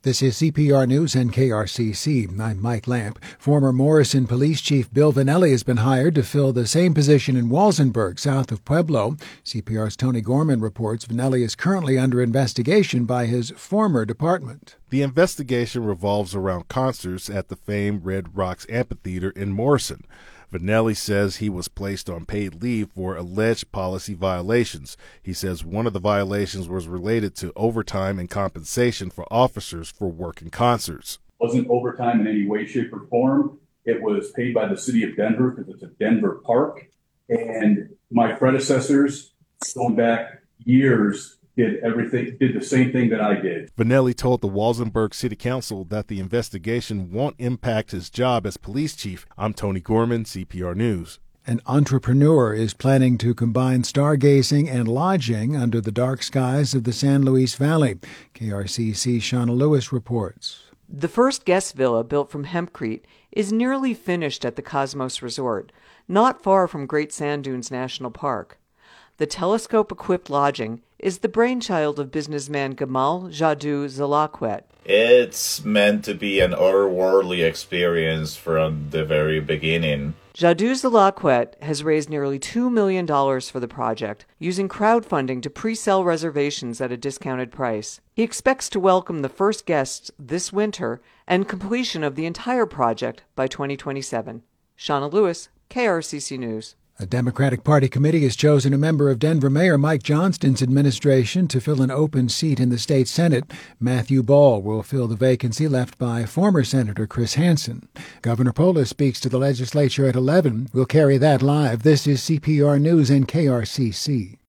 This is CPR News and KRCC. I'm Mike Lamp. Former Morrison Police Chief Bill Vannelli has been hired to fill the same position in Walsenburg, south of Pueblo. CPR's Tony Gorman reports Vannelli is currently under investigation by his former department. The investigation revolves around concerts at the famed Red Rocks Amphitheater in Morrison. Vannelli says he was placed on paid leave for alleged policy violations. He says one of the violations was related to overtime and compensation for officers for working concerts. It wasn't overtime in any way, shape, or form. It was paid by the city of Denver because it's a Denver park. And my predecessors, going back years, did the same thing that I did. Vannelli told the Walsenburg City Council that the investigation won't impact his job as police chief. I'm Tony Gorman, CPR News. An entrepreneur is planning to combine stargazing and lodging under the dark skies of the San Luis Valley. KRCC Shauna Lewis reports. The first guest villa, built from hempcrete, is nearly finished at the Cosmos Resort, not far from Great Sand Dunes National Park. The telescope-equipped lodging is the brainchild of businessman Gamal Jadou Zalaquet. It's meant to be an otherworldly experience from the very beginning. Jadou Zalaquet has raised nearly $2 million for the project, using crowdfunding to pre-sell reservations at a discounted price. He expects to welcome the first guests this winter and completion of the entire project by 2027. Shauna Lewis, KRCC News. A Democratic Party committee has chosen a member of Denver Mayor Mike Johnston's administration to fill an open seat in the state Senate. Matthew Ball will fill the vacancy left by former Senator Chris Hansen. Governor Polis speaks to the legislature at 11. We'll carry that live. This is CPR News and KRCC.